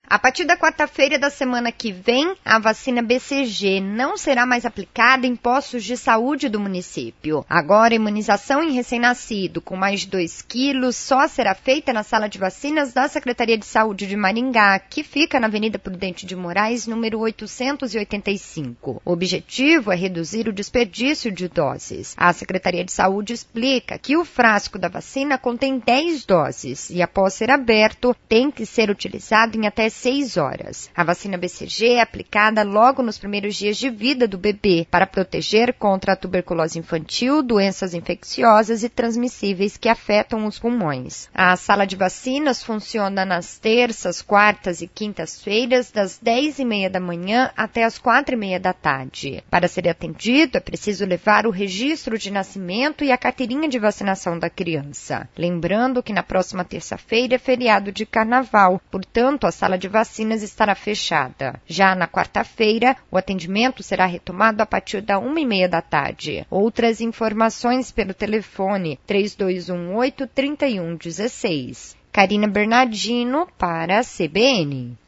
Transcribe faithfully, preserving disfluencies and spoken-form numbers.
A partir da quarta-feira da semana que vem, a vacina B C G não será mais aplicada em postos de saúde do município. Agora, a imunização em recém-nascido com mais de dois quilos só será feita na sala de vacinas da Secretaria de Saúde de Maringá, que fica na Avenida Prudente de Moraes, número oitocentos e oitenta e cinco. O objetivo é reduzir o desperdício de doses. A Secretaria de Saúde explica que o frasco da vacina contém dez doses e, após ser aberto, tem que ser utilizado em até seis horas. A vacina B C G é aplicada logo nos primeiros dias de vida do bebê para proteger contra a tuberculose infantil, doenças infecciosas e transmissíveis que afetam os pulmões. A sala de vacinas funciona nas terças, quartas e quintas-feiras, das dez e meia da manhã até as quatro e meia da tarde. Para ser atendido, é preciso levar o registro de nascimento e a carteirinha de vacinação da criança. Lembrando que na próxima terça-feira é feriado de carnaval, portanto, a sala de vacinas estará fechada. Já na quarta-feira, o atendimento será retomado a partir da uma e meia da tarde. Outras informações pelo telefone três dois um oito, três um um seis. Karina Bernardino para a C B N.